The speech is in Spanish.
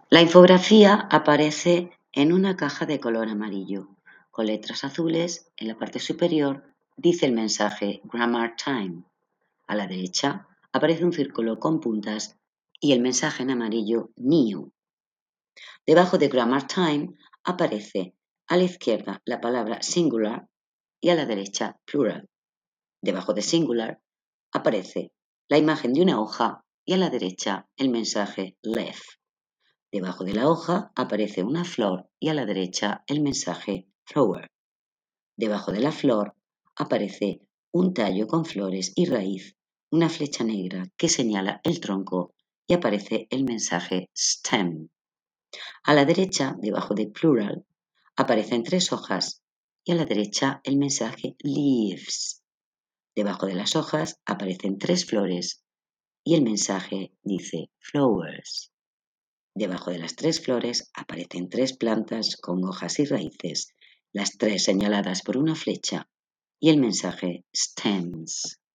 La infografía aparece en una caja de color amarillo, con letras azules. En la parte superior dice el mensaje Grammar Time. A la derecha aparece un círculo con puntas y el mensaje en amarillo New. Debajo de Grammar Time aparece a la izquierda la palabra singular y a la derecha plural. Debajo de singular aparece la imagen de una hoja y a la derecha el mensaje leaf. Debajo de la hoja aparece una flor y a la derecha el mensaje flower. Debajo de la flor aparece un tallo con flores y raíz, una flecha negra que señala el tronco y aparece el mensaje stem. A la derecha, debajo de plural, aparecen 3 hojas y a la derecha el mensaje leaves. Debajo de las hojas aparecen 3 flores y el mensaje dice flowers. Debajo de las 3 flores aparecen 3 plantas con hojas y raíces, las 3 señaladas por una flecha y el mensaje stems.